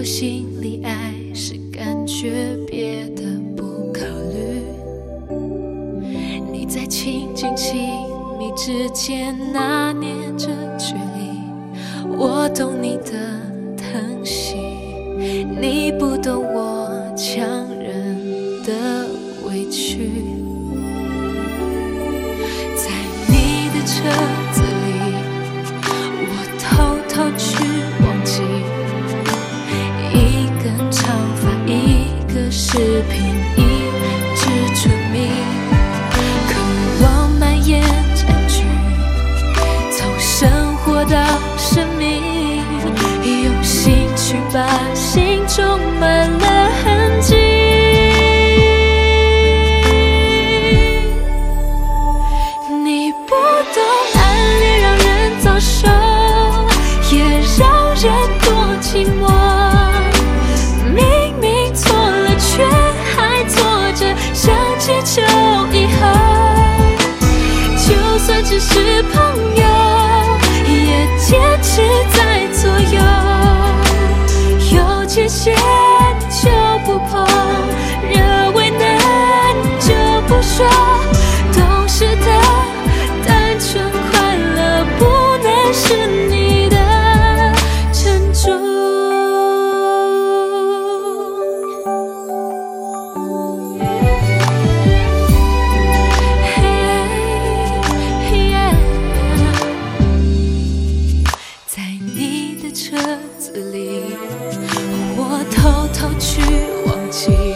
我心里爱是感觉，别的不考虑。你在亲近亲密之间拿捏着距离，我懂你的疼惜，你不懂我强忍的委屈。在你的车子里，我偷偷去忘记，一根长发，一个视频，一支唇蜜，渴望蔓延占据，从生活到生命，用心去把心充满了痕迹。你不懂暗恋让人早熟，也让人多寂寞。明明错了，却还做着想祈求以后，就算只是朋友，也坚持在左右。有界限就不碰，惹为难就不说，懂事的单纯快乐不能是你的珍珠。在你的车子里，我偷偷去忘记，